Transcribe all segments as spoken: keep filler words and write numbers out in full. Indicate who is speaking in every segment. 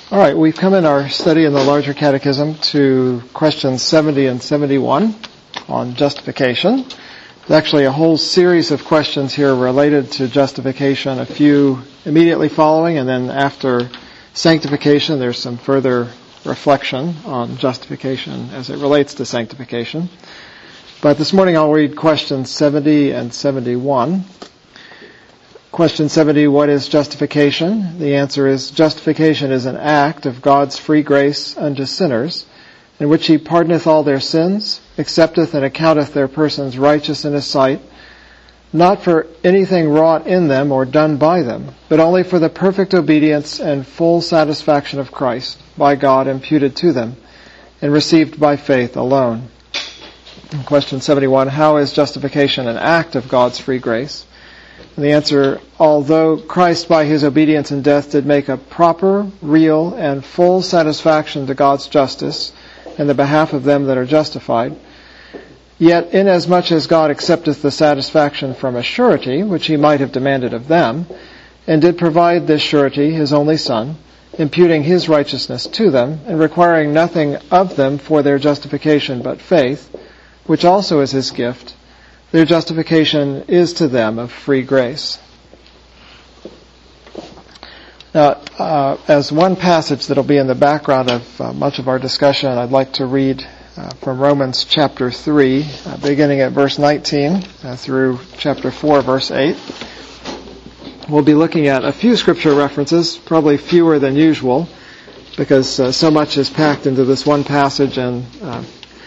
Speaker 1: All right, we've come in our study in the larger catechism to questions seventy and seventy-one on justification. There's actually a whole series of questions here related to justification, a few immediately following, and then after sanctification there's some further reflection on justification as it relates to sanctification. But this morning I'll read questions seventy and seventy-one. Question seventy, what is justification? The answer is, justification is an act of God's free grace unto sinners, in which he pardoneth all their sins, accepteth and accounteth their persons righteous in his sight, not for anything wrought in them or done by them, but only for the perfect obedience and full satisfaction of Christ, by God imputed to them, and received by faith alone. In question seventy-one, how is justification an act of God's free grace? And the answer, although Christ by his obedience and death did make a proper, real, and full satisfaction to God's justice in the behalf of them that are justified, yet inasmuch as God accepteth the satisfaction from a surety, which he might have demanded of them, and did provide this surety, his only Son, imputing his righteousness to them, and requiring nothing of them for their justification but faith, which also is his gift, their justification is to them of free grace. Now, uh, as one passage that will be in the background of uh, much of our discussion, I'd like to read uh, from Romans chapter three, uh, beginning at verse nineteen uh, through chapter four, verse eight. We'll be looking at a few scripture references, probably fewer than usual, because uh, so much is packed into this one passage, and uh,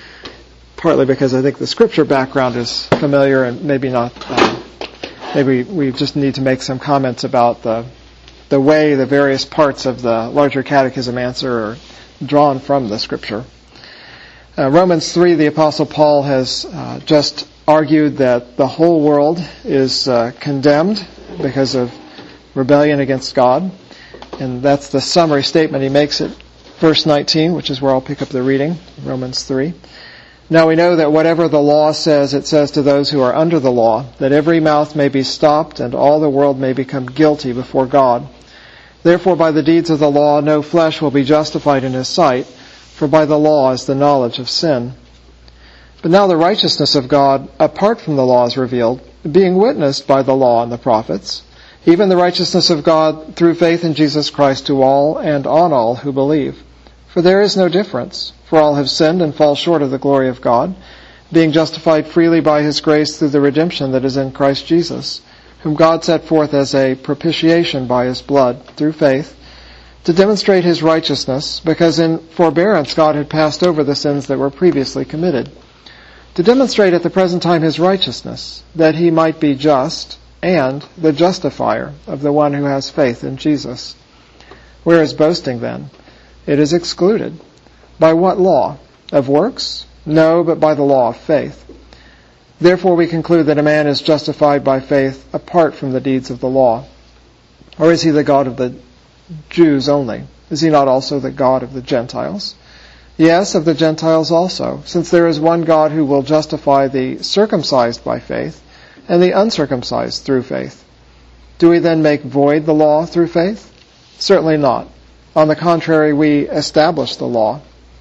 Speaker 1: partly because I think the scripture background is familiar and maybe not, uh, maybe we just need to make some comments about the the way the various parts of the larger catechism answer are drawn from the scripture. Uh, Romans three, the Apostle Paul has uh, just argued that the whole world is uh, condemned because of rebellion against God, and that's the summary statement he makes at verse nineteen, which is where I'll pick up the reading, Romans three. Now we know that whatever the law says, it says to those who are under the law, that every mouth may be stopped and all the world may become guilty before God. Therefore by the deeds of the law no flesh will be justified in his sight, for by the law is the knowledge of sin. But now the righteousness of God apart from the law is revealed, being witnessed by the law and the prophets, even the righteousness of God through faith in Jesus Christ to all and on all who believe. For there is no difference. For all have sinned and fall short of the glory of God, being justified freely by his grace through the redemption that is in Christ Jesus, whom God set forth as a propitiation by his blood, through faith, to demonstrate his righteousness, because in forbearance God had passed over the sins that were previously committed, to demonstrate at the present time his righteousness, that he might be just and the justifier of the one who has faith in Jesus. Where is boasting then? It is excluded. By what law? Of works? No, but by the law of faith. Therefore we conclude that a man is justified by faith apart from the deeds of the law. Or is he the God of the Jews only? Is he not also the God of the Gentiles? Yes, of the Gentiles also, since there is one God who will justify the circumcised by faith and the uncircumcised through faith. Do we then make void the law through faith? Certainly not. On the contrary, we establish the law.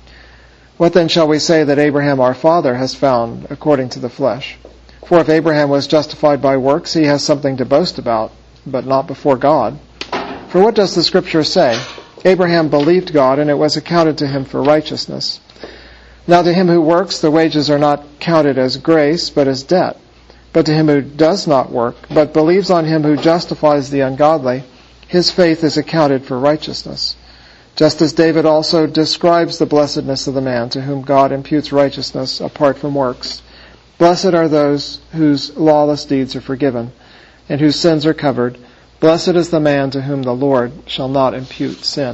Speaker 1: What then shall we say that Abraham our father has found according to the flesh? For if Abraham was justified by works, he has something to boast about, but not before God. For what does the Scripture say? Abraham believed God, and it was accounted to him for righteousness. Now to him who works, the wages are not counted as grace, but as debt. But to him who does not work, but believes on him who justifies the ungodly, his faith is accounted for righteousness. Just as David also describes the blessedness of the man to whom God imputes righteousness apart from works. Blessed are those whose lawless deeds are forgiven, and whose sins are covered. Blessed is the man to whom the Lord shall not impute sin.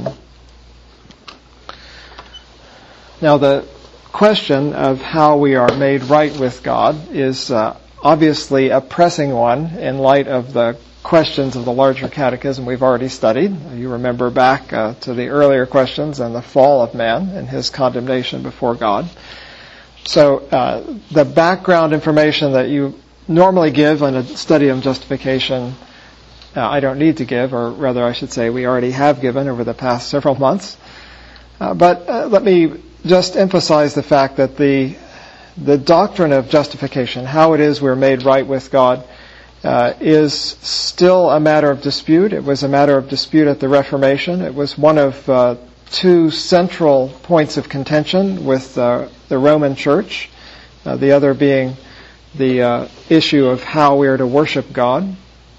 Speaker 1: Now the question of how we are made right with God is uh, obviously a pressing one in light of the questions of the larger catechism we've already studied. You remember back uh, to the earlier questions and the fall of man and his condemnation before God. So uh, the background information that you normally give in a study of justification uh, I don't need to give, or rather I should say we already have given over the past several months. Uh, but uh, let me just emphasize the fact that the the doctrine of justification, how it is we're made right with God, uh, is still a matter of dispute. It was a matter of dispute at the Reformation. It was one of uh, two central points of contention with uh, the Roman Church, uh, the other being the uh, issue of how we are to worship God.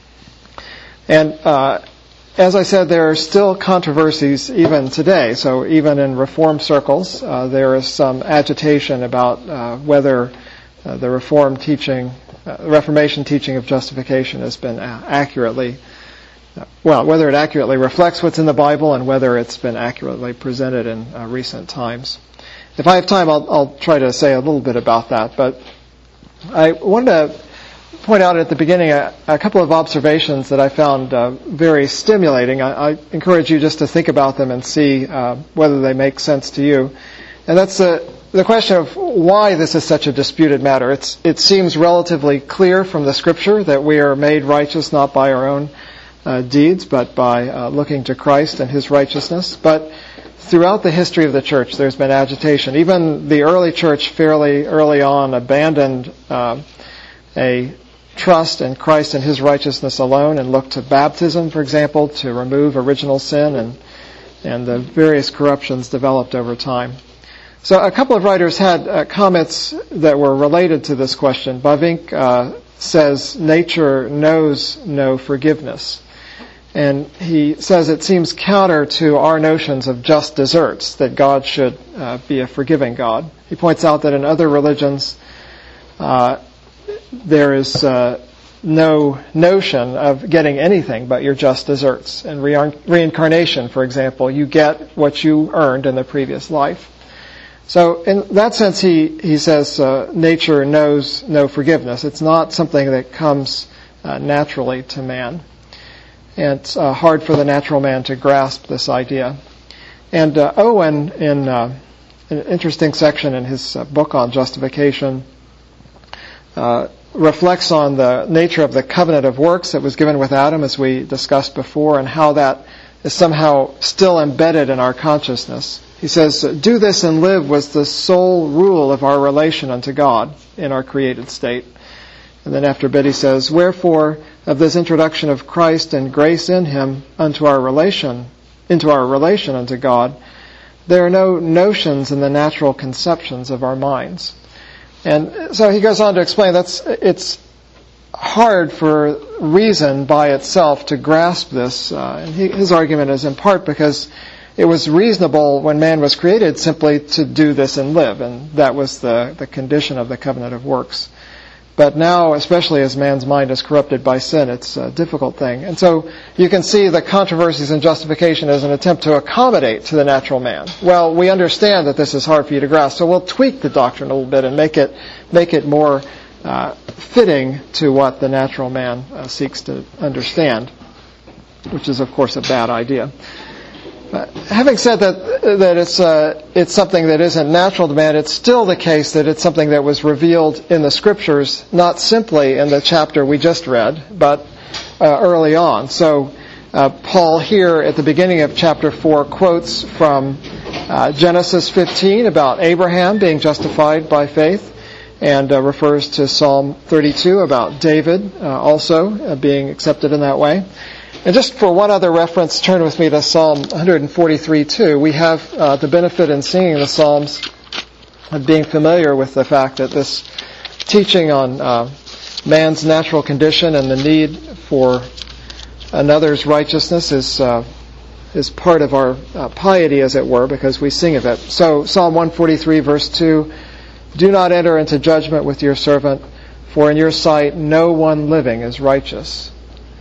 Speaker 1: And uh, as I said, there are still controversies even today. So even in Reformed circles, uh, there is some agitation about uh, whether uh, the Reformed teaching, uh, Reformation teaching of justification has been accurately, uh, well, whether it accurately reflects what's in the Bible and whether it's been accurately presented in uh, recent times. If I have time, I'll, I'll try to say a little bit about that. But I wanted to point out at the beginning a, a couple of observations that I found uh, very stimulating. I, I encourage you just to think about them and see uh, whether they make sense to you. And that's the, the question of why this is such a disputed matter. It's, it seems relatively clear from the Scripture that we are made righteous not by our own uh, deeds, but by uh, looking to Christ and His righteousness. But throughout the history of the church, there's been agitation. Even the early church fairly early on abandoned uh, a trust in Christ and His righteousness alone and looked to baptism, for example, to remove original sin, and and the various corruptions developed over time. So a couple of writers had uh, comments that were related to this question. Bavinck uh, says nature knows no forgiveness. And he says it seems counter to our notions of just deserts, that God should uh, be a forgiving God. He points out that in other religions, uh, there is uh, no notion of getting anything but your just deserts. In re- reincarnation, for example, you get what you earned in the previous life. So in that sense, he, he says uh, nature knows no forgiveness. It's not something that comes uh, naturally to man. And it's uh, hard for the natural man to grasp this idea. And uh, Owen, in uh, an interesting section in his uh, book on justification, uh, reflects on the nature of the covenant of works that was given with Adam, as we discussed before, and how that is somehow still embedded in our consciousness. He says, "Do this and live was the sole rule of our relation unto God in our created state." And then after a bit he says, "Wherefore of this introduction of Christ and grace in Him unto our relation, into our relation unto God, there are no notions in the natural conceptions of our minds." And so he goes on to explain that's it's hard for reason by itself to grasp this. Uh, and he, his argument is in part because it was reasonable when man was created simply to do this and live, and that was the, the condition of the covenant of works. But now, especially as man's mind is corrupted by sin, it's a difficult thing. And so you can see the controversies in justification as an attempt to accommodate to the natural man. Well, we understand that this is hard for you to grasp, so we'll tweak the doctrine a little bit and make it make it more uh, fitting to what the natural man uh, seeks to understand, which is, of course, a bad idea. Uh, having said that, that it's uh, it's something that isn't natural to man, it's still the case that it's something that was revealed in the Scriptures, not simply in the chapter we just read, but uh, early on. So uh, Paul here at the beginning of chapter four quotes from uh, Genesis fifteen about Abraham being justified by faith, and uh, refers to Psalm thirty-two about David uh, also uh, being accepted in that way. And just for one other reference, turn with me to Psalm one forty-three two. We have uh, the benefit in singing the Psalms of being familiar with the fact that this teaching on uh, man's natural condition and the need for another's righteousness is uh, is part of our uh, piety, as it were, because we sing of it. So Psalm one forty-three verse two, "Do not enter into judgment with your servant, for in your sight no one living is righteous."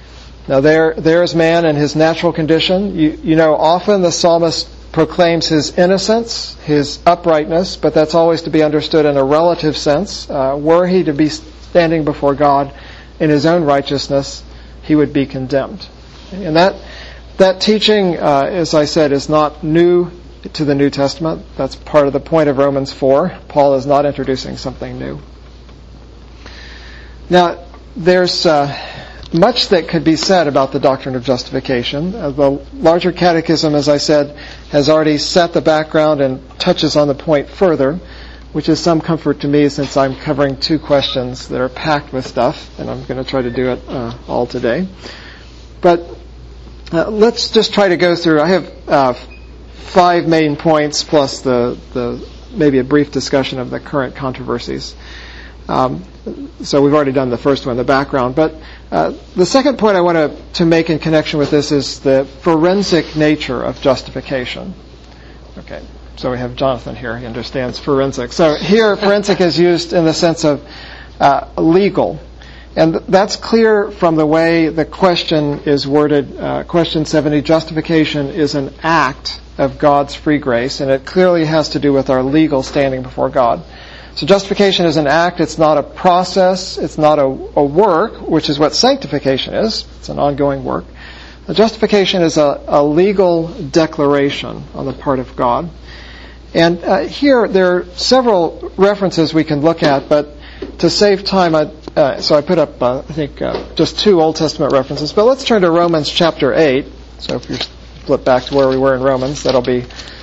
Speaker 1: Now there, there is man in his natural condition. You, you know, often the psalmist proclaims his innocence, his uprightness, but that's always to be understood in a relative sense. Uh, were he to be standing before God in his own righteousness, he would be condemned. And that that teaching, uh, as I said, is not new to the New Testament. That's part of the point of Romans four. Paul is not introducing something new. Now, there's... Uh, much that could be said about the doctrine of justification. Uh, the larger catechism, as I said, has already set the background and touches on the point further, which is some comfort to me since I'm covering two questions that are packed with stuff, and I'm going to try to do it uh, all today. But uh, let's just try to go through. I have uh, five main points plus the, the maybe a brief discussion of the current controversies. Um, so we've already done the first one, the background. But uh, the second point I want to, to make in connection with this is the forensic nature of justification. Okay, so we have Jonathan here. He understands forensic. So here, forensic is used in the sense of uh, legal. And that's clear from the way the question is worded. Uh, question seventy, justification is an act of God's free grace, and it clearly has to do with our legal standing before God. So justification is an act. It's not a process. It's not a, a work, which is what sanctification is. It's an ongoing work. The justification is a, a legal declaration on the part of God. And uh, here there are several references we can look at, but to save time, I, uh, so I put up, uh, I think, uh, just two Old Testament references. But let's turn to Romans chapter eight. So if you flip back to where we were in Romans, that'll be,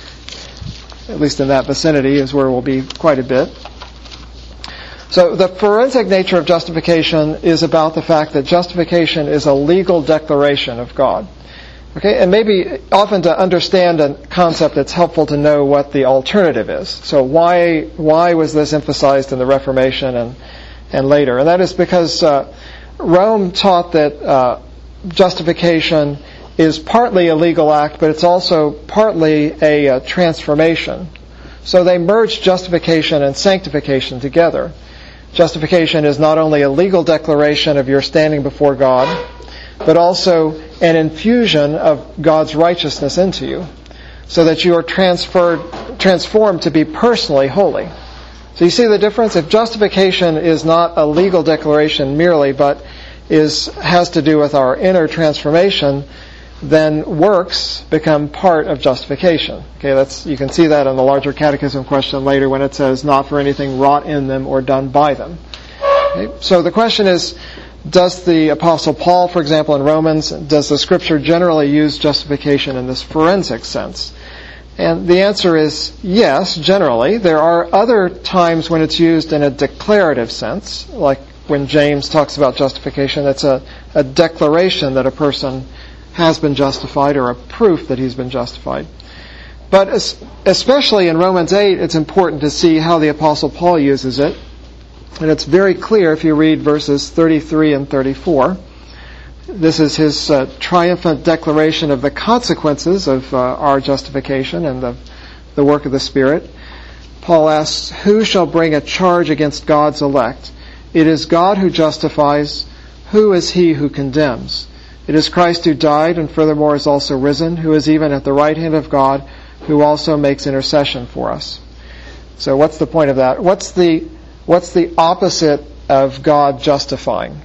Speaker 1: at least in that vicinity, is where we'll be quite a bit. So the forensic nature of justification is about the fact that justification is a legal declaration of God. Okay, and maybe often to understand a concept, it's helpful to know what the alternative is. So why why was this emphasized in the Reformation and and later? And that is because uh, Rome taught that uh, justification is partly a legal act, but it's also partly a, a transformation. So they merged justification and sanctification together. Justification is not only a legal declaration of your standing before God, but also an infusion of God's righteousness into you, so that you are transferred, transformed to be personally holy. So you see the difference? If justification is not a legal declaration merely, but is has to do with our inner transformation, then works become part of justification. Okay, that's you can see that in the larger catechism question later when it says, not for anything wrought in them or done by them. Okay, so the question is, does the Apostle Paul, for example, in Romans, does the Scripture generally use justification in this forensic sense? And the answer is yes, generally. There are other times when it's used in a declarative sense, like when James talks about justification. That's a, a declaration that a person has been justified, or a proof that he's been justified. But especially in Romans eight, it's important to see how the Apostle Paul uses it. And it's very clear if you read verses thirty-three and thirty-four. This is his uh, triumphant declaration of the consequences of uh, our justification and the, the work of the Spirit. Paul asks, who shall bring a charge against God's elect? It is God who justifies. Who is he who condemns? It is Christ who died and furthermore is also risen, who is even at the right hand of God, who also makes intercession for us. So what's the point of that? What's the what's the opposite of God justifying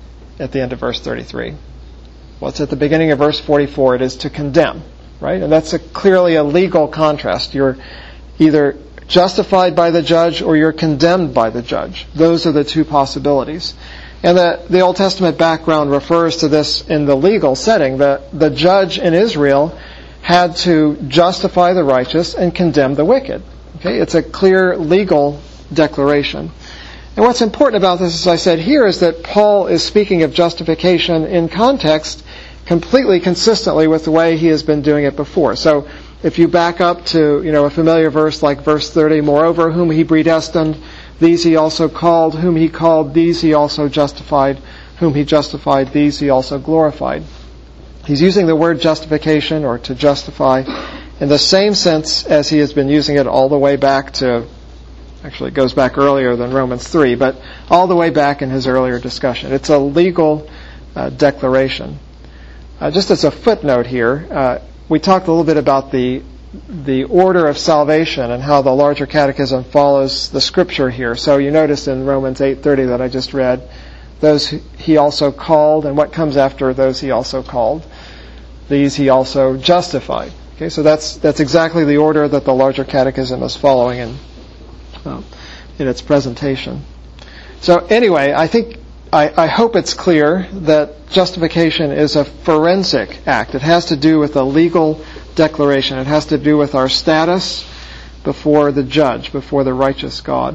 Speaker 1: at the end of verse thirty-three? Well, it's at the beginning of verse forty-four. It is to condemn, right? And that's a, clearly a legal contrast. You're either justified by the judge or you're condemned by the judge. Those are the two possibilities. And the, the Old Testament background refers to this in the legal setting. The, the judge in Israel had to justify the righteous and condemn the wicked. Okay, it's a clear legal declaration. And what's important about this, as I said here, is that Paul is speaking of justification in context completely consistently with the way he has been doing it before. So if you back up to, you know, a familiar verse like verse thirty, moreover, whom he predestined, these he also called, whom he called, these he also justified, whom he justified, these he also glorified. He's using the word justification, or to justify, in the same sense as he has been using it all the way back to, actually it goes back earlier than Romans three, but all the way back in his earlier discussion. It's a legal uh, declaration. Uh, just as a footnote here, uh, we talked a little bit about the the order of salvation and how the larger catechism follows the Scripture here. So you notice in Romans eight thirty that I just read, those he also called, and what comes after those he also called? These he also justified. Okay, so that's that's exactly the order that the larger catechism is following in, um, in its presentation. So anyway, I think I, I hope it's clear that justification is a forensic act. It has to do with a legal declaration. It has to do with our status before the judge, before the righteous God.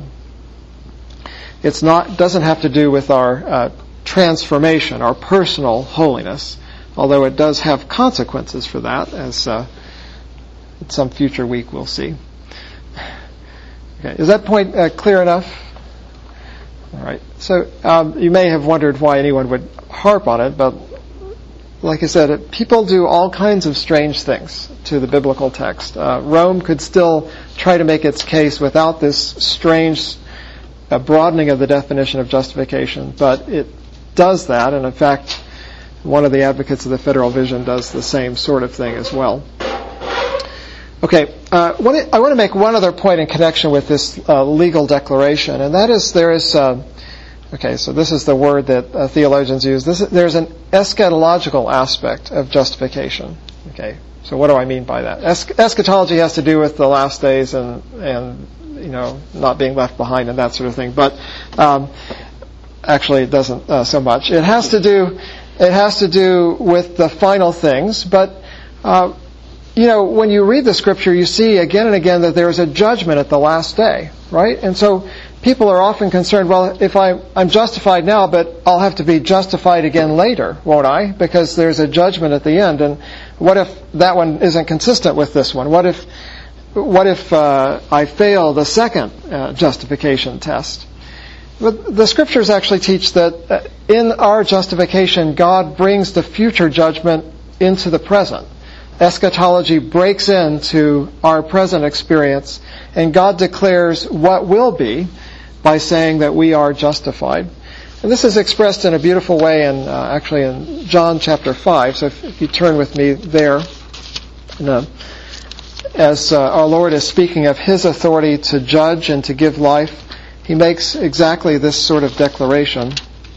Speaker 1: It's not doesn't have to do with our uh, transformation, our personal holiness, although it does have consequences for that, as uh, in some future week we'll see. Okay, is that point uh, clear enough? All right. So um, you may have wondered why anyone would harp on it, but like I said, people do all kinds of strange things to the biblical text. Uh, Rome could still try to make its case without this strange uh, broadening of the definition of justification, but it does that, and in fact, one of the advocates of the federal vision does the same sort of thing as well. Okay, uh, what I want to make one other point in connection with this uh, legal declaration, and that is there is, uh, okay, so this is the word that uh, theologians use. This is, there's an eschatological aspect of justification. Okay, so what do I mean by that? Es- eschatology has to do with the last days and, and you know, not being left behind and that sort of thing, but um, actually it doesn't uh, so much. It has to do, it has to do with the final things, but uh, you know, when you read the Scripture, you see again and again that there is a judgment at the last day, right? And so people are often concerned, well, if I, I'm justified now, but I'll have to be justified again later, won't I? Because there's a judgment at the end. And what if that one isn't consistent with this one? What if, what if uh, I fail the second uh, justification test? But the Scriptures actually teach that uh, in our justification, God brings the future judgment into the present. Eschatology breaks into our present experience, and God declares what will be by saying that we are justified. And this is expressed in a beautiful way in uh, actually in John chapter five. So if, if you turn with me there, and, uh, as uh, our Lord is speaking of His authority to judge and to give life, He makes exactly this sort of declaration.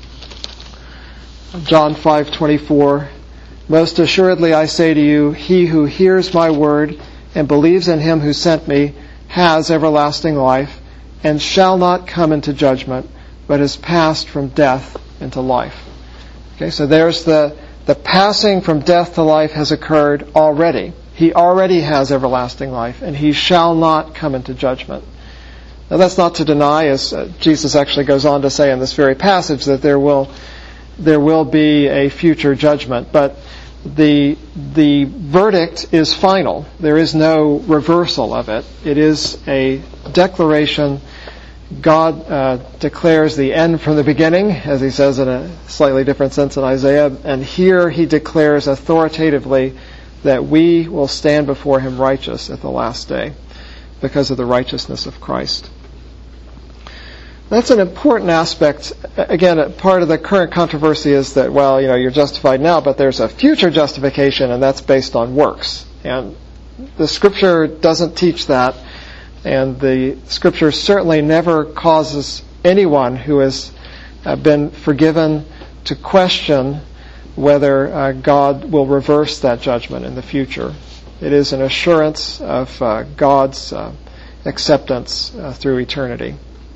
Speaker 1: John five twenty-four. Most assuredly I say to you, he who hears my word and believes in him who sent me has everlasting life and shall not come into judgment, but is passed from death into life. Okay, so there's the, the passing from death to life has occurred already. He already has everlasting life, and he shall not come into judgment. Now that's not to deny, as uh, Jesus actually goes on to say in this very passage, that there will there will be a future judgment, but the the verdict is final. There is no reversal of it. It is a declaration. God uh, declares the end from the beginning, as he says in a slightly different sense in Isaiah, and here he declares authoritatively that we will stand before him righteous at the last day because of the righteousness of Christ. That's an important aspect. Again, part of the current controversy is that, well, you know, you're justified now, but there's a future justification, and that's based on works. And the Scripture doesn't teach that, and the Scripture certainly never causes anyone who has uh, been forgiven to question whether uh, God will reverse that judgment in the future. It is an assurance of uh, God's uh, acceptance uh, through eternity.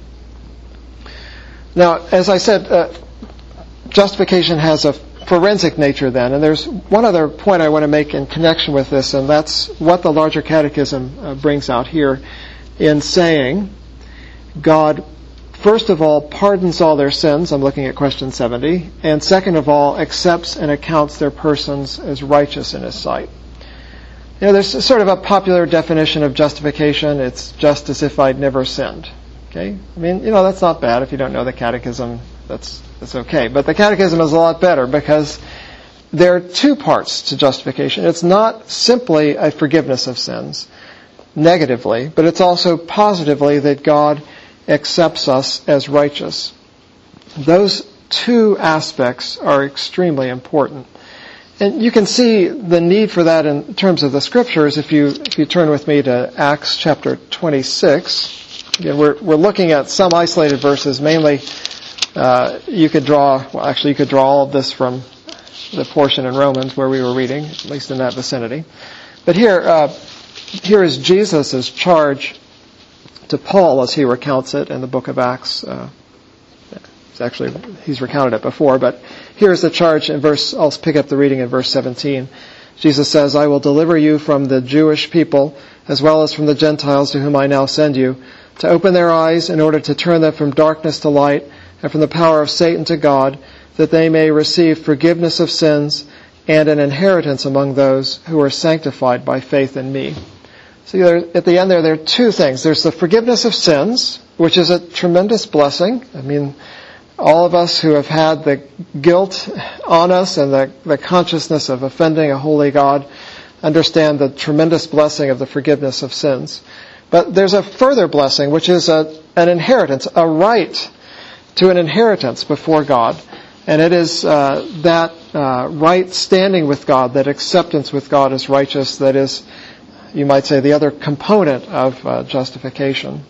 Speaker 1: Now, as I said, uh, justification has a forensic nature then, and there's one other point I want to make in connection with this, and that's what the larger catechism uh, brings out here in saying God, first of all, pardons all their sins. I'm looking at question seventy. And second of all, accepts and accounts their persons as righteous in his sight. You know, there's sort of a popular definition of justification. It's just as if I'd never sinned. Okay? I mean, you know, that's not bad. If you don't know the catechism, that's that's okay. But the catechism is a lot better because there are two parts to justification. It's not simply a forgiveness of sins, negatively, but it's also positively that God accepts us as righteous. Those two aspects are extremely important. And you can see the need for that in terms of the Scriptures if you if you turn with me to Acts chapter twenty-six. Again, we're we're looking at some isolated verses. Mainly, uh, you could draw. Well, actually, you could draw all of this from the portion in Romans where we were reading, at least in that vicinity. But here, uh, here is Jesus' charge to Paul as he recounts it in the book of Acts, uh, It's actually, he's recounted it before, but here's the charge in verse, I'll pick up the reading in verse seventeen. Jesus says, I will deliver you from the Jewish people as well as from the Gentiles to whom I now send you, to open their eyes in order to turn them from darkness to light and from the power of Satan to God, that they may receive forgiveness of sins and an inheritance among those who are sanctified by faith in me. So there, at the end there, there are two things. There's the forgiveness of sins, which is a tremendous blessing. I mean, all of us who have had the guilt on us and the, the consciousness of offending a holy God understand the tremendous blessing of the forgiveness of sins. But there's a further blessing, which is a, an inheritance, a right to an inheritance before God. And it is uh, that uh, right standing with God, that acceptance with God as righteous, that is, you might say, the other component of uh, justification.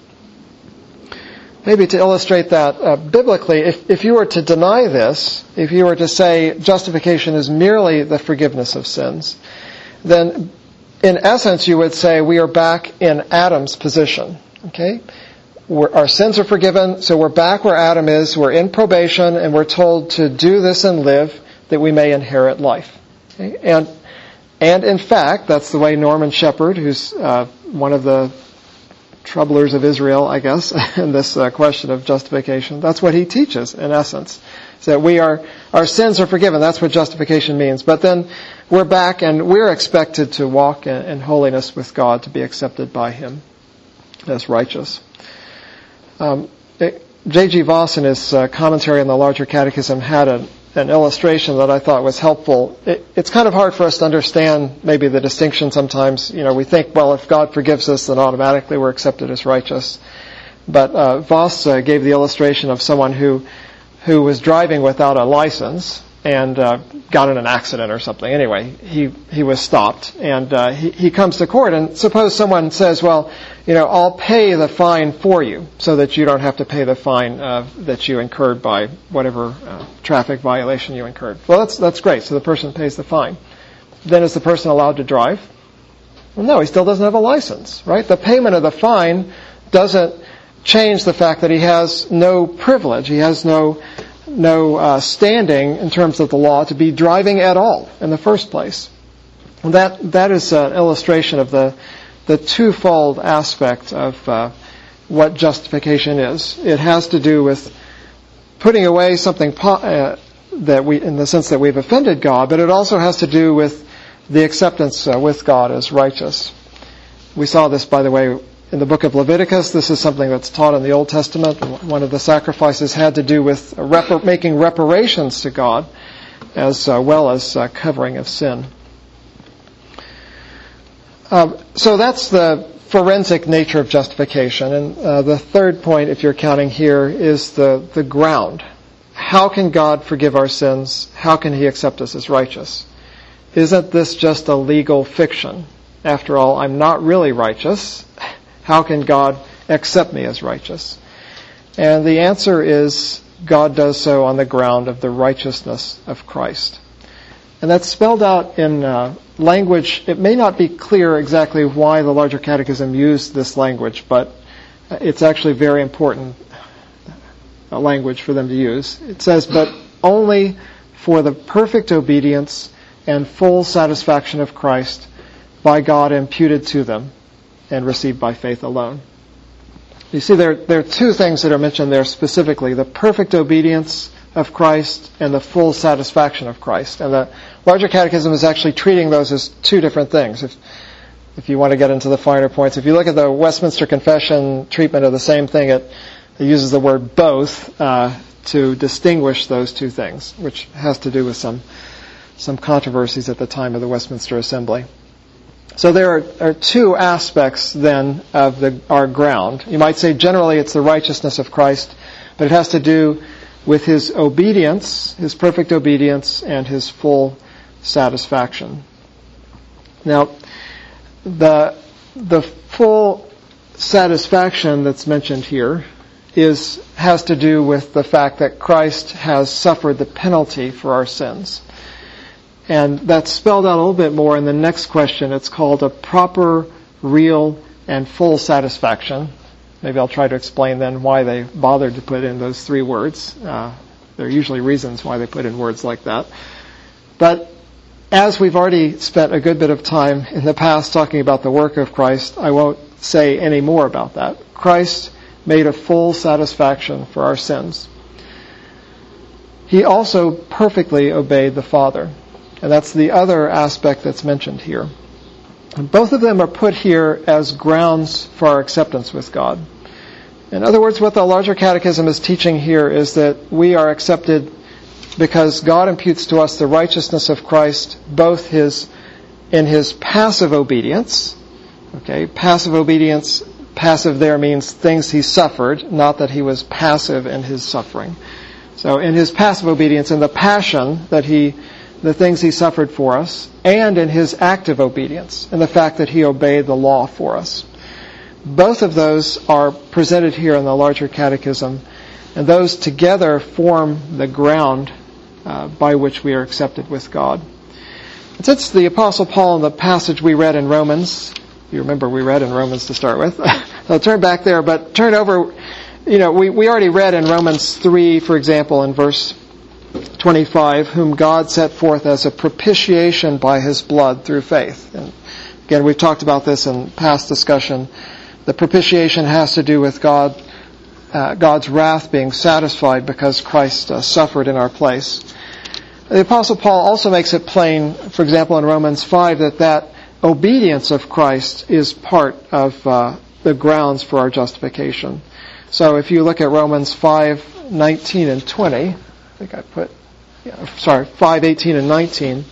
Speaker 1: Maybe to illustrate that uh, biblically, if, if you were to deny this, if you were to say justification is merely the forgiveness of sins, then in essence you would say we are back in Adam's position. Okay? We're, our sins are forgiven, so we're back where Adam is, we're in probation, and we're told to do this and live that we may inherit life. Okay? And and in fact, that's the way Norman Shepherd, who's uh, one of the troublers of Israel, I guess, in this uh, question of justification, that's what he teaches, in essence. So that we are, our sins are forgiven. That's what justification means. But then we're back and we're expected to walk in, in holiness with God, to be accepted by Him as righteous. Um, J G Voss, in his uh, commentary on the Larger Catechism, had a, an illustration that I thought was helpful. It, it's kind of hard for us to understand maybe the distinction sometimes. You know, we think, well, if God forgives us, then automatically we're accepted as righteous. But uh, Voss uh, gave the illustration of someone who who was driving without a license and uh, got in an accident or something. Anyway, he he was stopped, and uh, he, he comes to court, and suppose someone says, well, you know, I'll pay the fine for you so that you don't have to pay the fine uh, that you incurred by whatever uh, traffic violation you incurred. Well, that's that's great. So the person pays the fine. Then is the person allowed to drive? Well, no, he still doesn't have a license, right? The payment of the fine doesn't change the fact that he has no privilege. He has no no uh, standing in terms of the law to be driving at all in the first place. And that that is an illustration of the the twofold aspect of uh, what justification is. It has to do with putting away something po- uh, that we, in the sense that we've offended God, but it also has to do with the acceptance uh, with God as righteous. We saw this, by the way, in the book of Leviticus. This is something that's taught in the Old Testament. One of the sacrifices had to do with repar- making reparations to God, as uh, well as uh, covering of sin. Um, so that's the forensic nature of justification. And uh, the third point, if you're counting here, is the, the ground. How can God forgive our sins? How can He accept us as righteous? Isn't this just a legal fiction? After all, I'm not really righteous. How can God accept me as righteous? And the answer is God does so on the ground of the righteousness of Christ. And that's spelled out in uh, language. It may not be clear exactly why the Larger Catechism used this language, but it's actually very important uh, language for them to use. It says, but only for the perfect obedience and full satisfaction of Christ by God imputed to them and received by faith alone. You see, there, there are two things that are mentioned there specifically, the perfect obedience of Christ and the full satisfaction of Christ. And the Larger Catechism is actually treating those as two different things. If, if you want to get into the finer points, if you look at the Westminster Confession treatment of the same thing, it, it uses the word both uh, to distinguish those two things, which has to do with some some controversies at the time of the Westminster Assembly. So there are, are two aspects then of the, our ground. You might say generally it's the righteousness of Christ, but it has to do with His obedience, His perfect obedience, and His full satisfaction. Now, the the full satisfaction that's mentioned here is has to do with the fact that Christ has suffered the penalty for our sins. And that's spelled out a little bit more in the next question. It's called a proper, real, and full satisfaction. Maybe I'll try to explain then why they bothered to put in those three words. Uh, there are usually reasons why they put in words like that. But as we've already spent a good bit of time in the past talking about the work of Christ, I won't say any more about that. Christ made a full satisfaction for our sins. He also perfectly obeyed the Father. And that's the other aspect that's mentioned here. And both of them are put here as grounds for our acceptance with God. In other words, what the larger catechism is teaching here is that we are accepted because God imputes to us the righteousness of Christ, both his in his passive obedience. Okay, passive obedience, passive there means things he suffered, not that he was passive in his suffering. So in his passive obedience, in the passion that he, the things he suffered for us, and in his active obedience, in the fact that he obeyed the law for us. Both of those are presented here in the larger catechism, and those together form the ground uh, by which we are accepted with God. And since the Apostle Paul in the passage we read in Romans, you remember we read in Romans to start with, so turn back there, but turn over, you know, we, we already read in Romans three, for example, in verse twenty-five, whom God set forth as a propitiation by his blood through faith. And again, we've talked about this in past discussion. The propitiation has to do with God, uh, God's wrath being satisfied because Christ uh, suffered in our place. The Apostle Paul also makes it plain, for example, in Romans five, that that obedience of Christ is part of uh, the grounds for our justification. So if you look at Romans five, nineteen and twenty, I think I put, yeah, sorry, five, eighteen and nineteen.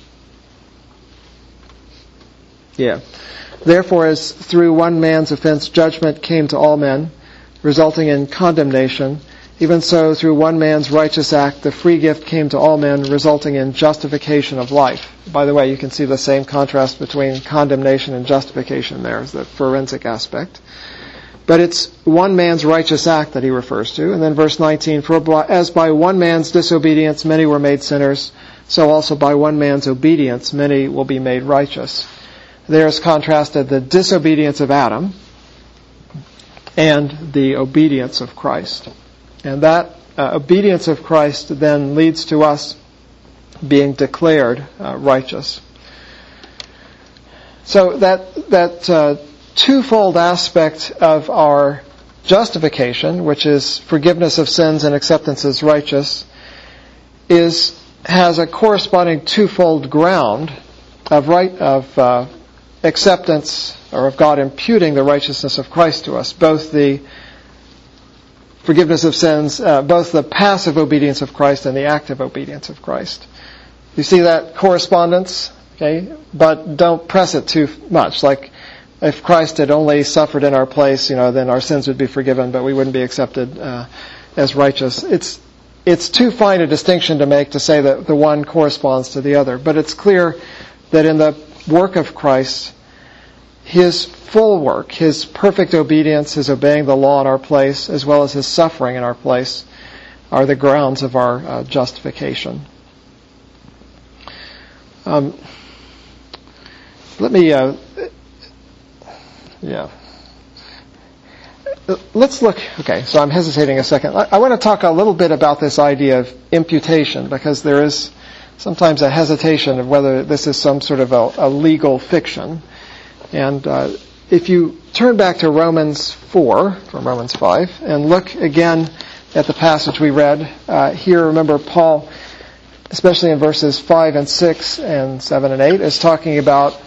Speaker 1: Yeah. Therefore, as through one man's offense judgment came to all men, resulting in condemnation, even so through one man's righteous act the free gift came to all men, resulting in justification of life. By the way, you can see the same contrast between condemnation and justification there, as the forensic aspect. But it's one man's righteous act that he refers to. And then verse nineteen, for as by one man's disobedience many were made sinners, so also by one man's obedience many will be made righteous. There is contrasted the disobedience of Adam and the obedience of Christ. And that uh, obedience of Christ then leads to us being declared uh, righteous. So that that uh, twofold aspect of our justification, which is forgiveness of sins and acceptance as righteous, is has a corresponding twofold ground of right of uh, acceptance, or of God imputing the righteousness of Christ to us, both the forgiveness of sins, uh, both the passive obedience of Christ and the active obedience of Christ. You see that correspondence? Okay, but don't press it too much. Like, if Christ had only suffered in our place, you know, then our sins would be forgiven, but we wouldn't be accepted uh, as righteous. It's it's too fine a distinction to make to say that the one corresponds to the other. But it's clear that in the work of Christ, his full work, his perfect obedience, his obeying the law in our place, as well as his suffering in our place, are the grounds of our uh, justification. Um, let me, uh, yeah. Let's look, okay, so I'm hesitating a second. I, I want to talk a little bit about this idea of imputation, because there is sometimes a hesitation of whether this is some sort of a, a legal fiction. And uh, if you turn back to Romans four, from Romans five, and look again at the passage we read, uh, here, remember, Paul, especially in verses five and six and seven and eight, is talking about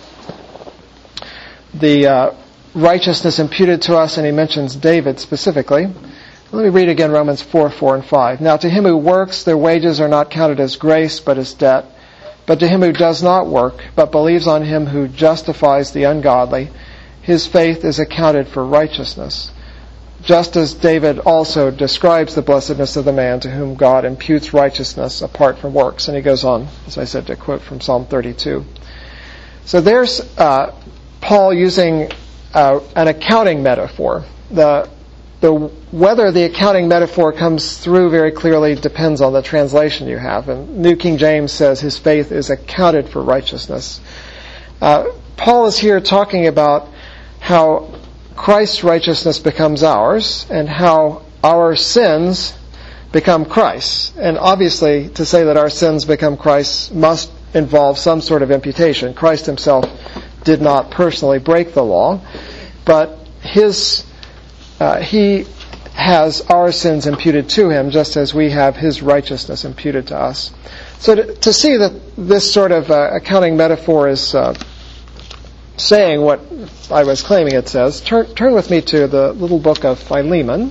Speaker 1: the uh, righteousness imputed to us, and he mentions David specifically. Let me read again Romans four, four and five. Now to him who works, their wages are not counted as grace, but as debt. But to him who does not work, but believes on him who justifies the ungodly, his faith is accounted for righteousness. Just as David also describes the blessedness of the man to whom God imputes righteousness apart from works. And he goes on, as I said, to quote from Psalm thirty-two. So there's uh, Paul using uh, an accounting metaphor. The The, whether the accounting metaphor comes through very clearly depends on the translation you have. And New King James says his faith is accounted for righteousness. Uh, Paul is here talking about how Christ's righteousness becomes ours and how our sins become Christ's. And obviously, to say that our sins become Christ's must involve some sort of imputation. Christ himself did not personally break the law, but his uh, he has our sins imputed to him just as we have his righteousness imputed to us. So to, to see that this sort of uh, accounting metaphor is uh, saying what I was claiming it says, turn, turn with me to the little book of Philemon,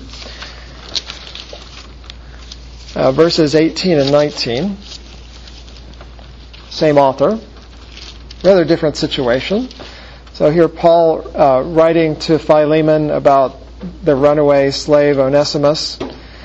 Speaker 1: uh, verses eighteen and nineteen. Same author, rather different situation. So here Paul uh, writing to Philemon about the runaway slave Onesimus,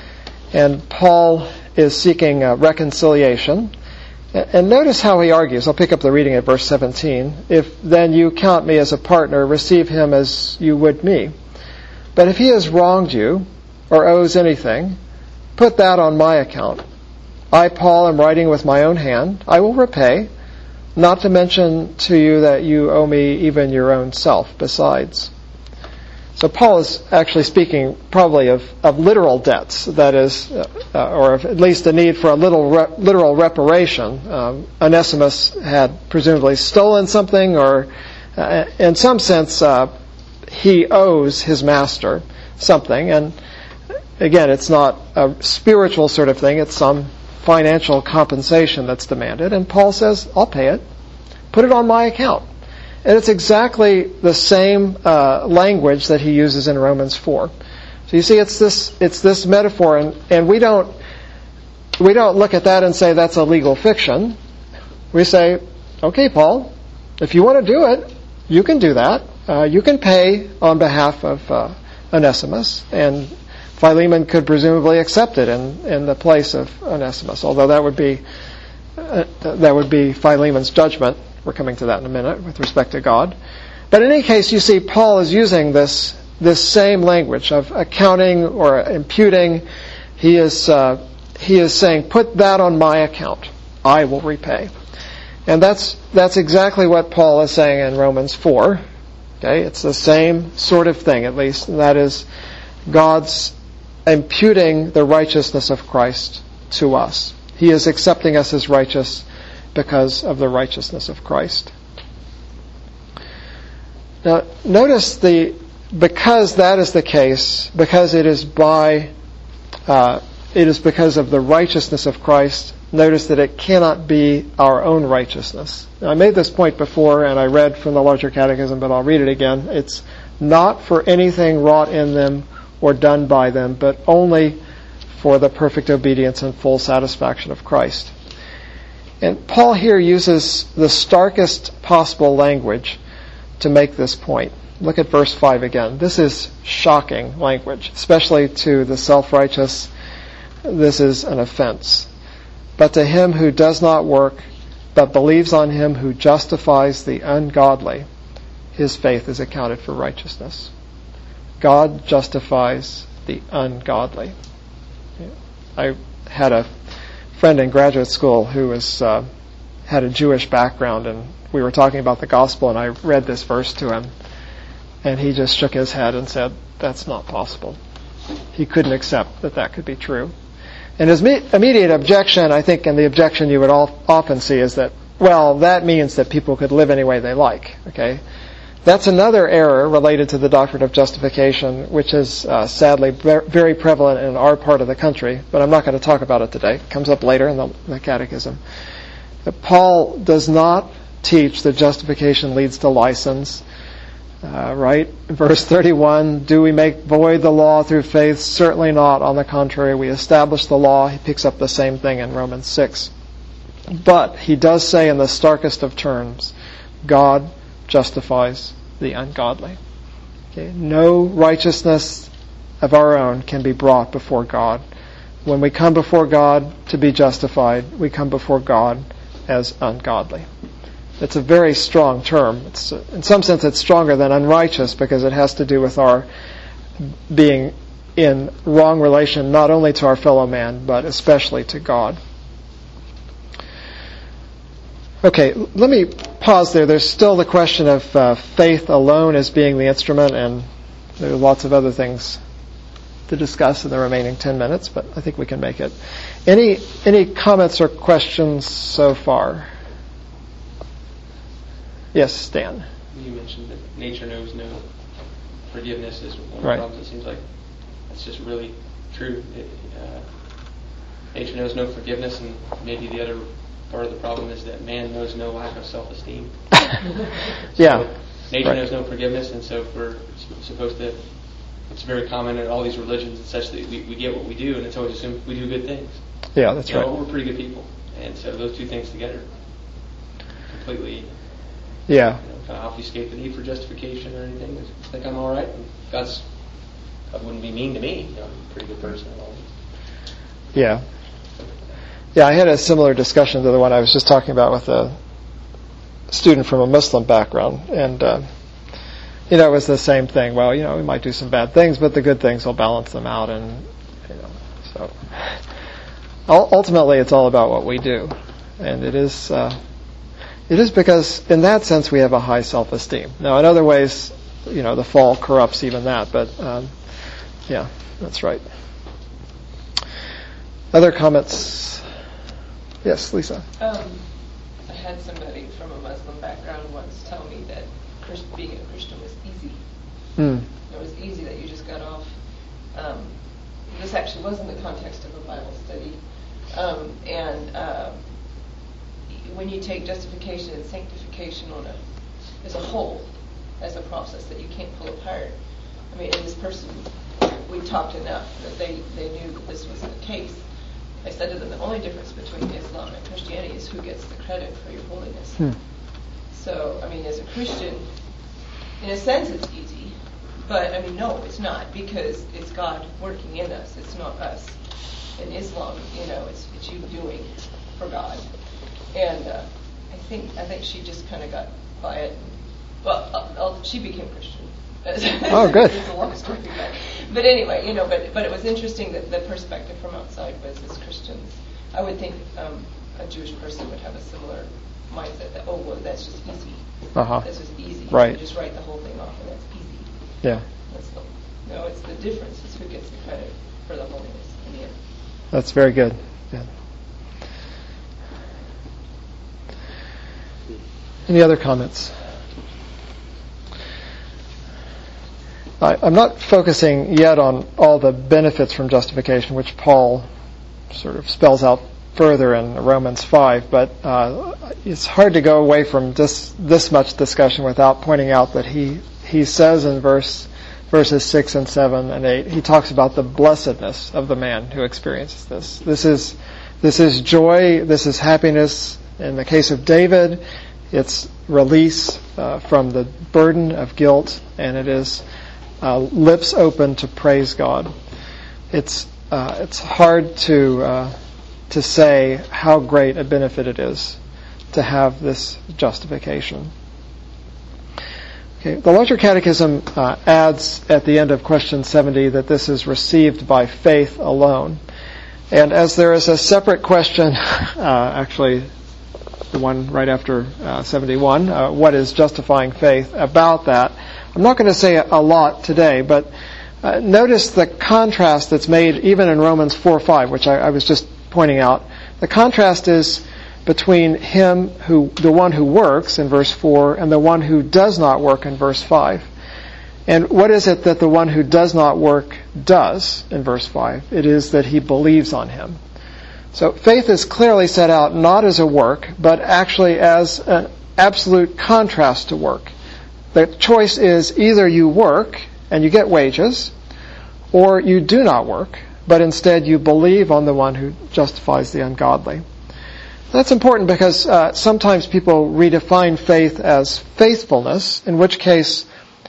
Speaker 1: and Paul is seeking uh, reconciliation. And notice how he argues. I'll pick up the reading at verse seventeen. If then you count me as a partner, receive him as you would me. But if he has wronged you or owes anything, put that on my account. I, Paul, am writing with my own hand. I will repay, not to mention to you that you owe me even your own self besides. So Paul is actually speaking probably of, of literal debts, that is, uh, or at least the need for a little re- literal reparation. Um, Onesimus had presumably stolen something, or uh, in some sense uh, he owes his master something. And again, it's not a spiritual sort of thing, it's some financial compensation that's demanded. And Paul says, I'll pay it. Put it on my account. And it's exactly the same uh, language that he uses in Romans four. So you see, it's this it's this metaphor, and, and we don't we don't look at that and say that's a legal fiction. We say, okay, Paul, if you want to do it, you can do that. Uh, you can pay on behalf of uh, Onesimus, and Philemon could presumably accept it in, in the place of Onesimus, although that would be uh, that would be Philemon's judgment. We're coming to that in a minute with respect to God. But in any case, you see Paul is using this this same language of accounting or imputing. He is uh, he is saying, put that on my account. I will repay. And that's that's exactly what Paul is saying in Romans four. Okay, it's the same sort of thing, at least, and that is God's imputing the righteousness of Christ to us. He is accepting us as righteous because of the righteousness of Christ. Now, notice the because that is the case, because it is by uh, it is because of the righteousness of Christ. Notice that it cannot be our own righteousness. Now, I made this point before, and I read from the larger catechism, but I'll read it again. It's not for anything wrought in them or done by them, but only for the perfect obedience and full satisfaction of Christ. And Paul here uses the starkest possible language to make this point. Look at verse five again. This is shocking language, especially to the self-righteous. This is an offense. But to him who does not work, but believes on him who justifies the ungodly, his faith is accounted for righteousness. God justifies the ungodly. I had a friend in graduate school who was uh, had a Jewish background, and we were talking about the gospel, and I read this verse to him, and he just shook his head and said, that's not possible. He couldn't accept that that could be true. And his me- immediate objection, I think, and the objection you would all often see, is that, well, that means that people could live any way they like. Okay, that's another error related to the doctrine of justification, which is uh, sadly very prevalent in our part of the country, but I'm not going to talk about it today. It comes up later in the, the Catechism. But Paul does not teach that justification leads to license. Uh, right? Verse thirty-one, do we make void the law through faith? Certainly not. On the contrary, we establish the law. He picks up the same thing in Romans six. But he does say in the starkest of terms, God justifies the ungodly. Okay? No righteousness of our own can be brought before God. When we come before God to be justified, we come before God as ungodly. It's a very strong term. It's, in some sense, it's stronger than unrighteous because it has to do with our being in wrong relation not only to our fellow man, but especially to God. Okay, let me pause there. There's still the question of uh, faith alone as being the instrument, and there are lots of other things to discuss in the remaining ten minutes, but I think we can make it. Any any comments or questions so far? Yes, Stan.
Speaker 2: You mentioned that nature knows no forgiveness is one of the
Speaker 1: Right.
Speaker 2: problems. It seems like that's just really true. It, uh, nature knows no forgiveness, and maybe the other part of the problem is that man knows no lack of self-esteem.
Speaker 1: Yeah.
Speaker 2: So nature
Speaker 1: Right.
Speaker 2: knows no forgiveness, and so if we're supposed to, it's very common in all these religions and such that we, we get what we do, and it's always assumed we do good things.
Speaker 1: Yeah, that's
Speaker 2: you know,
Speaker 1: right.
Speaker 2: We're pretty good people, and so those two things together completely
Speaker 1: Yeah.
Speaker 2: you know, kind of obfuscate the need for justification or anything. I think I'm all right. And God's God wouldn't be mean to me. You know, I'm a pretty good person and all this.
Speaker 1: Yeah. Yeah, I had a similar discussion to the one I was just talking about with a student from a Muslim background, and uh, you know, it was the same thing. Well, you know, we might do some bad things, but the good things will balance them out, and you know, so ultimately, it's all about what we do, and it is. Uh, It is because, in that sense, we have a high self-esteem. Now, in other ways, you know, the fall corrupts even that. But, um, yeah, that's right. Other comments? Yes, Lisa.
Speaker 3: Um, I had somebody from a Muslim background once tell me that Christ- being a Christian was easy.
Speaker 1: Mm.
Speaker 3: It was easy that you just got off. Um, this actually was in the context of a Bible study. Um, and... Uh, when you take justification and sanctification on a as a whole, as a process that you can't pull apart. I mean, and this person, we talked enough that they, they knew that this was the case. I said to them, the only difference between Islam and Christianity is who gets the credit for your holiness.
Speaker 1: Hmm.
Speaker 3: So, I mean, as a Christian, in a sense it's easy, but, I mean, no, it's not, because it's God working in us. It's not us. In Islam, you know, it's, it's you doing for God. And uh, I think I think she just kind of got quiet. And, well, uh, uh, she became Christian.
Speaker 1: Oh, good.
Speaker 3: It's a long story, but, but anyway, you know. But but it was interesting that the perspective from outside was as Christians. I would think um, a Jewish person would have a similar mindset that oh well that's just easy.
Speaker 1: Uh-huh.
Speaker 3: That's just easy.
Speaker 1: Right.
Speaker 3: You just write the whole thing off and that's easy.
Speaker 1: Yeah.
Speaker 3: That's the, no, it's the difference is who gets the credit for the holiness in the end.
Speaker 1: That's very good. Yeah. Any other comments? I, I'm not focusing yet on all the benefits from justification, which Paul sort of spells out further in Romans five, but uh, it's hard to go away from this this much discussion without pointing out that he he says in verse verses six and seven and eight, he talks about the blessedness of the man who experiences this. This is this is joy, this is happiness. In the case of David, it's release uh, from the burden of guilt, and it is uh, lips open to praise God. It's uh, it's hard to uh, to say how great a benefit it is to have this justification. Okay, the Larger Catechism uh, adds at the end of question seventy that this is received by faith alone. And as there is a separate question, uh, actually the one right after uh, seventy-one, uh, what is justifying faith, about that. I'm not going to say a lot today, but uh, notice the contrast that's made even in Romans four five, which I, I was just pointing out. The contrast is between him who, the one who works in verse four, and the one who does not work in verse five. And what is it that the one who does not work does in verse five? It is that he believes on him. So faith is clearly set out not as a work, but actually as an absolute contrast to work. The choice is either you work and you get wages, or you do not work, but instead you believe on the one who justifies the ungodly. That's important because uh, sometimes people redefine faith as faithfulness, in which case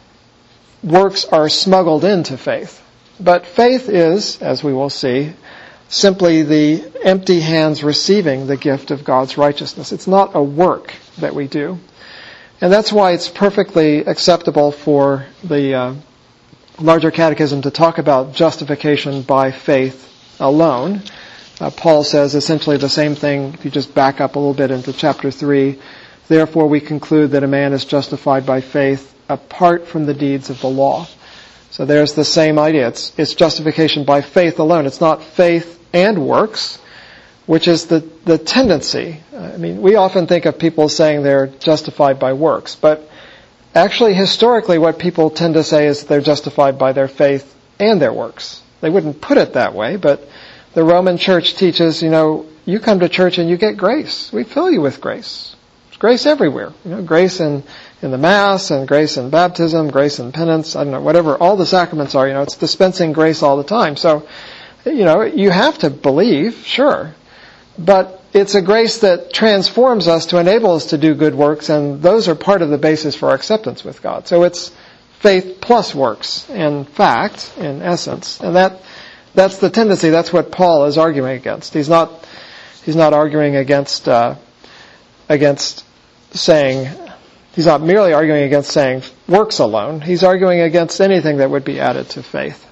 Speaker 1: works are smuggled into faith. But faith is, as we will see, simply the empty hands receiving the gift of God's righteousness. It's not a work that we do. And that's why it's perfectly acceptable for the uh, Larger Catechism to talk about justification by faith alone. Uh, Paul says essentially the same thing if you just back up a little bit into chapter three. Therefore we conclude that a man is justified by faith apart from the deeds of the law. So there's the same idea. It's, it's justification by faith alone. It's not faith and works, which is the, the tendency. I mean, we often think of people saying they're justified by works, but actually, historically, what people tend to say is they're justified by their faith and their works. They wouldn't put it that way, but the Roman Church teaches, you know, you come to church and you get grace. We fill you with grace. There's grace everywhere. You know, grace in, in the Mass and grace in baptism, grace in penance, I don't know, whatever all the sacraments are, you know, it's dispensing grace all the time. So, you know, you have to believe, sure. But it's a grace that transforms us to enable us to do good works, and those are part of the basis for our acceptance with God. So it's faith plus works, in fact, in essence. And that that's the tendency. That's what Paul is arguing against. He's not he's not arguing against uh, against saying he's not merely arguing against saying works alone. He's arguing against anything that would be added to faith.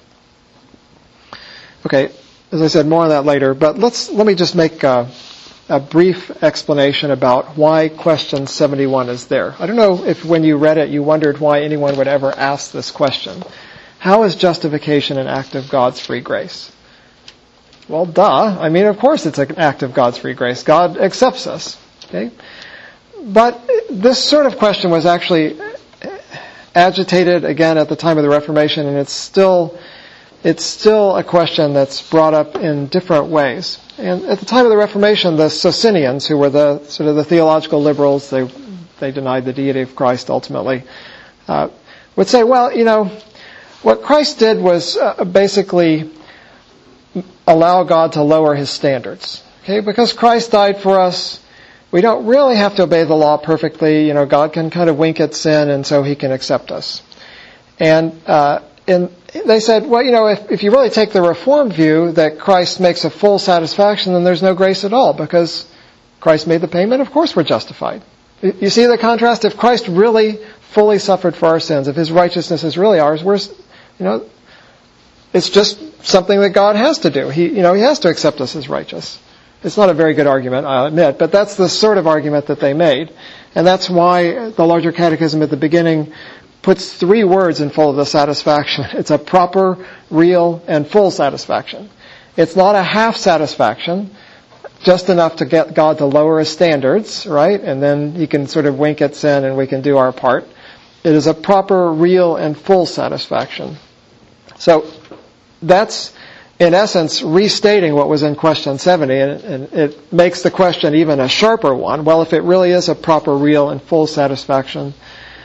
Speaker 1: Okay, as I said, more on that later. But let's let me just make a, a brief explanation about why question seventy-one is there. I don't know if when you read it you wondered why anyone would ever ask this question. How is justification an act of God's free grace? Well, duh. I mean, of course it's an act of God's free grace. God accepts us. Okay? But this sort of question was actually agitated again at the time of the Reformation, and it's still it's still a question that's brought up in different ways. And at the time of the Reformation, the Socinians, who were the sort of the theological liberals, they they denied the deity of Christ ultimately, uh, would say, well, you know, what Christ did was uh, basically allow God to lower his standards. Okay, because Christ died for us, we don't really have to obey the law perfectly. You know, God can kind of wink at sin, and so he can accept us. And uh, in they said, well, you know, if, if you really take the Reformed view that Christ makes a full satisfaction, then there's no grace at all, because Christ made the payment, of course we're justified. You see the contrast? If Christ really fully suffered for our sins, if his righteousness is really ours, we're, you know, it's just something that God has to do. He, you know, he has to accept us as righteous. It's not a very good argument, I'll admit, but that's the sort of argument that they made. And that's why the larger catechism at the beginning puts three words in full of the satisfaction. It's a proper, real, and full satisfaction. It's not a half satisfaction, just enough to get God to lower his standards, right? And then he can sort of wink at sin and we can do our part. It is a proper, real, and full satisfaction. So that's, in essence, restating what was in question seventy, and, and it makes the question even a sharper one. Well, if it really is a proper, real, and full satisfaction,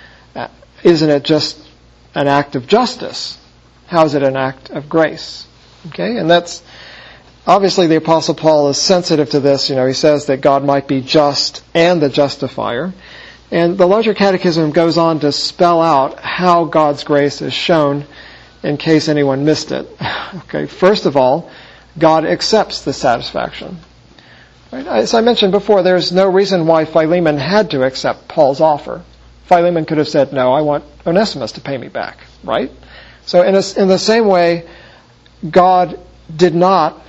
Speaker 1: isn't it just an act of justice? How is it an act of grace? Okay, and that's obviously the Apostle Paul is sensitive to this. You know, he says that God might be just and the justifier. And the larger catechism goes on to spell out how God's grace is shown in case anyone missed it. Okay, first of all, God accepts the satisfaction. Right? As I mentioned before, there's no reason why Philemon had to accept Paul's offer. Philemon could have said, no, I want Onesimus to pay me back, right? So in, a, in the same way, God did not,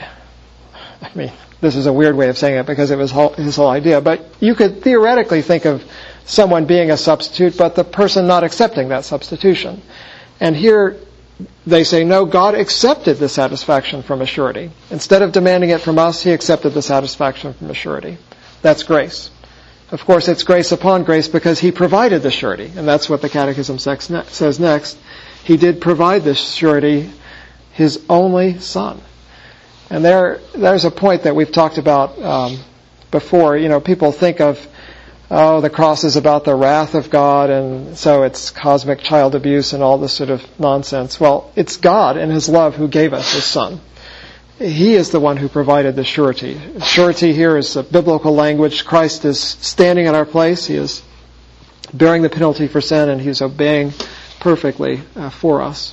Speaker 1: I mean, this is a weird way of saying it because it was whole, his whole idea, but you could theoretically think of someone being a substitute, but the person not accepting that substitution. And here they say, no, God accepted the satisfaction from a surety. Instead of demanding it from us, he accepted the satisfaction from a surety. That's grace. Of course, it's grace upon grace because he provided the surety. And that's what the Catechism says next. He did provide this surety, his only Son. And there, there's a point that we've talked about um, before. You know, people think of, oh, the cross is about the wrath of God, and so it's cosmic child abuse and all this sort of nonsense. Well, it's God in his love who gave us his Son. He is the one who provided the surety. Surety here is a biblical language. Christ is standing in our place. He is bearing the penalty for sin, and he's obeying perfectly uh, for us.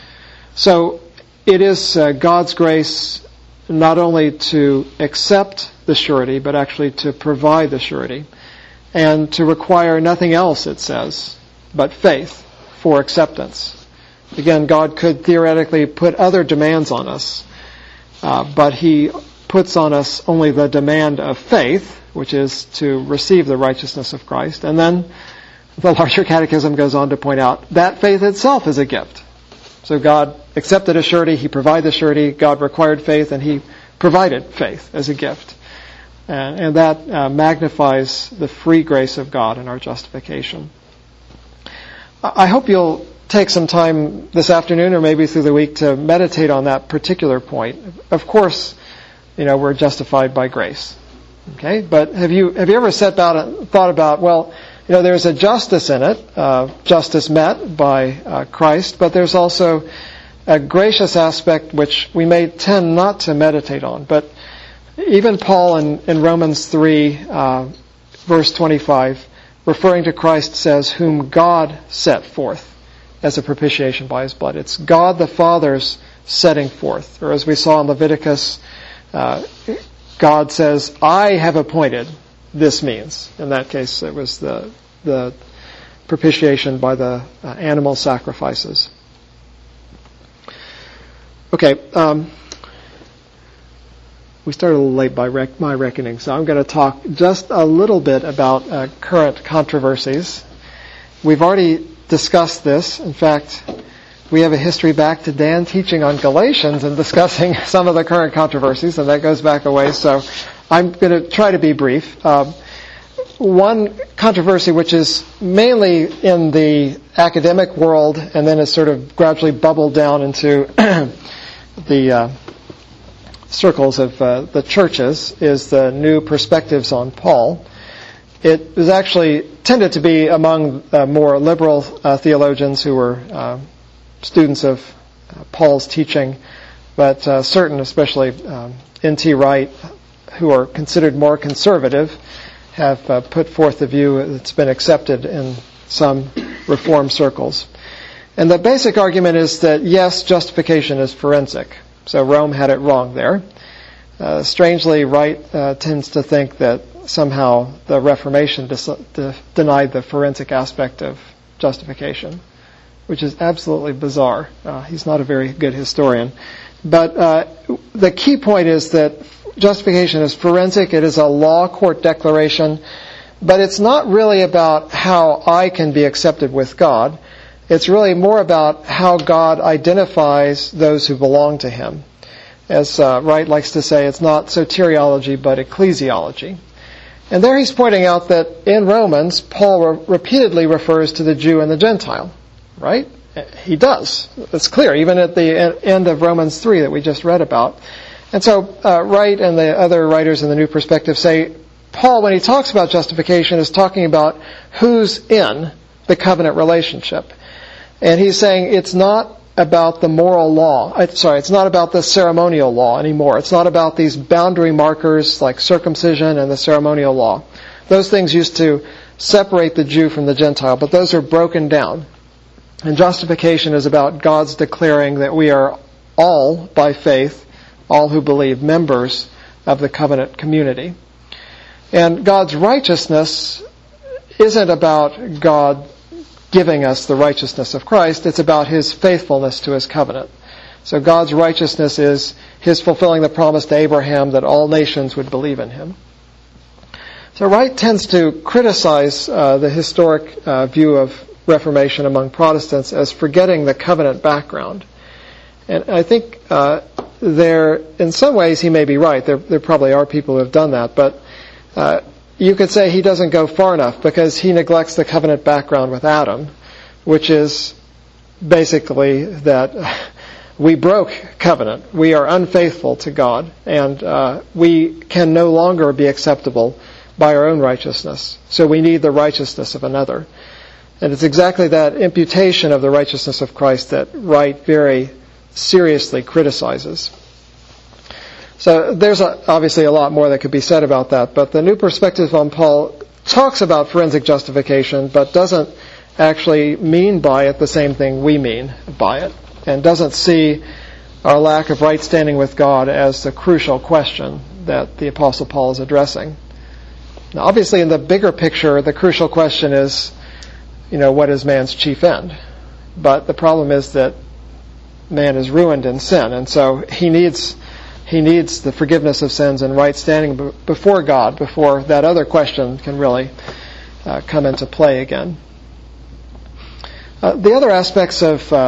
Speaker 1: So it is uh, God's grace not only to accept the surety, but actually to provide the surety, and to require nothing else, it says, but faith for acceptance. Again, God could theoretically put other demands on us, Uh, but he puts on us only the demand of faith, which is to receive the righteousness of Christ. And then the larger catechism goes on to point out that faith itself is a gift. So God accepted a surety, He provided the surety, God required faith, and He provided faith as a gift. And, and that uh, magnifies the free grace of God in our justification. I hope you'll take some time this afternoon or maybe through the week to meditate on that particular point. Of course, you know, we're justified by grace. Okay? But have you have you ever sat down and thought about, well, you know, there's a justice in it, uh, justice met by uh, Christ, but there's also a gracious aspect which we may tend not to meditate on. But even Paul in, in Romans three, uh, verse twenty-five, referring to Christ, says, whom God set forth as a propitiation by His blood. It's God the Father's setting forth. Or as we saw in Leviticus, uh, God says, I have appointed this means. In that case, it was the the propitiation by the uh, animal sacrifices. Okay, um, we started a little late by rec- my reckoning, so I'm going to talk just a little bit about uh, current controversies. We've already discussed this. In fact, we have a history back to Dan teaching on Galatians and discussing some of the current controversies, and that goes back a ways, so I'm going to try to be brief. Um, one controversy which is mainly in the academic world and then has sort of gradually bubbled down into the uh, circles of uh, the churches is the new perspectives on Paul. It was actually tended to be among uh, more liberal uh, theologians who were uh, students of uh, Paul's teaching, but uh, certain, especially um, N T Wright, who are considered more conservative, have uh, put forth the view that's been accepted in some Reformed circles. And the basic argument is that, yes, justification is forensic. So Rome had it wrong there. Uh, strangely, Wright uh, tends to think that somehow the Reformation dis- de- denied the forensic aspect of justification, which is absolutely bizarre. Uh, he's not a very good historian. But uh, the key point is that justification is forensic. It is a law court declaration. But it's not really about how I can be accepted with God. It's really more about how God identifies those who belong to Him. As uh, Wright likes to say, it's not soteriology, but ecclesiology. And there he's pointing out that in Romans, Paul re- repeatedly refers to the Jew and the Gentile. Right? He does. It's clear, even at the end of Romans three that we just read about. And so uh, Wright and the other writers in the New Perspective say, Paul, when he talks about justification, is talking about who's in the covenant relationship. And he's saying it's not about the moral law. Sorry, it's not about the ceremonial law anymore. It's not about these boundary markers like circumcision and the ceremonial law. Those things used to separate the Jew from the Gentile, but those are broken down. And justification is about God's declaring that we are all, by faith, all who believe, members of the covenant community. And God's righteousness isn't about God giving us the righteousness of Christ. It's about His faithfulness to His covenant. So God's righteousness is His fulfilling the promise to Abraham that all nations would believe in Him. So Wright tends to criticize uh, the historic uh, view of Reformation among Protestants as forgetting the covenant background. And I think uh, there, in some ways, he may be right. There, there probably are people who have done that, but uh, you could say he doesn't go far enough because he neglects the covenant background with Adam, which is basically that we broke covenant. We are unfaithful to God, and uh, we can no longer be acceptable by our own righteousness. So we need the righteousness of another. And it's exactly that imputation of the righteousness of Christ that Wright very seriously criticizes. So there's a, obviously a lot more that could be said about that, but the New Perspective on Paul talks about forensic justification, but doesn't actually mean by it the same thing we mean by it, and doesn't see our lack of right standing with God as the crucial question that the Apostle Paul is addressing. Now, obviously, in the bigger picture, the crucial question is, you know, what is man's chief end? But the problem is that man is ruined in sin, and so he needs he needs the forgiveness of sins and right standing before God before that other question can really uh, come into play again. Uh, the other aspects of uh,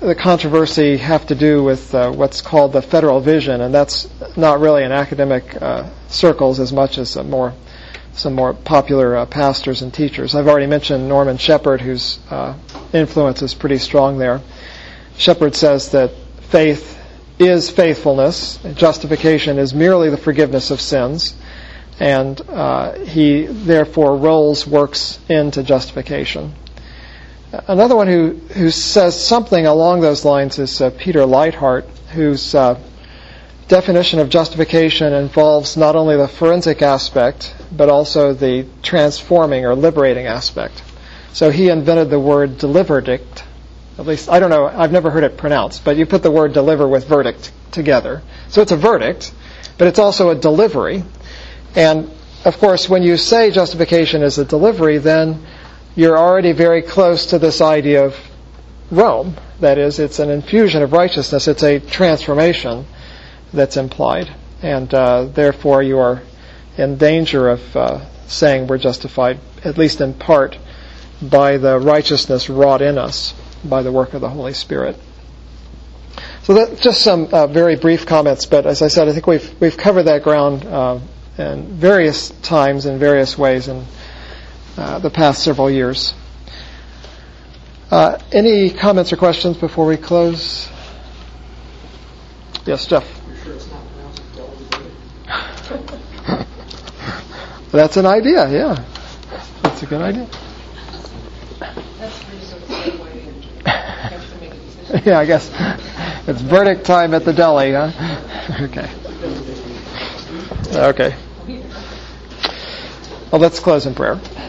Speaker 1: the controversy have to do with uh, what's called the federal vision, and that's not really in academic uh, circles as much as uh, more some more popular uh, pastors and teachers. I've already mentioned Norman Shepherd, whose uh, influence is pretty strong there. Shepherd says that faith is faithfulness, justification is merely the forgiveness of sins, and uh, he therefore rolls works into justification. Another one who, who says something along those lines is uh, Peter Leithart, whose uh, definition of justification involves not only the forensic aspect, but also the transforming or liberating aspect. So he invented the word deliverdict. At least, I don't know, I've never heard it pronounced, but you put the word deliver with verdict together. So it's a verdict, but it's also a delivery. And, of course, when you say justification is a delivery, then you're already very close to this idea of Rome. That is, it's an infusion of righteousness. It's a transformation that's implied. And uh, therefore you are in danger of uh, saying we're justified, at least in part, by the righteousness wrought in us by the work of the Holy Spirit. So that's just some uh, very brief comments, but as I said, I think we've we've covered that ground uh, in various times in various ways in uh, the past several years. Uh, any comments or questions before we close? Yes, Jeff.
Speaker 4: You're sure it's not pronounced delivery?
Speaker 1: That's an idea, yeah. That's a good idea.
Speaker 3: That's pretty sort of segue into have to make a decision.
Speaker 1: Yeah, I guess it's verdict time at the deli, huh? Okay. Okay. Well, let's close in prayer.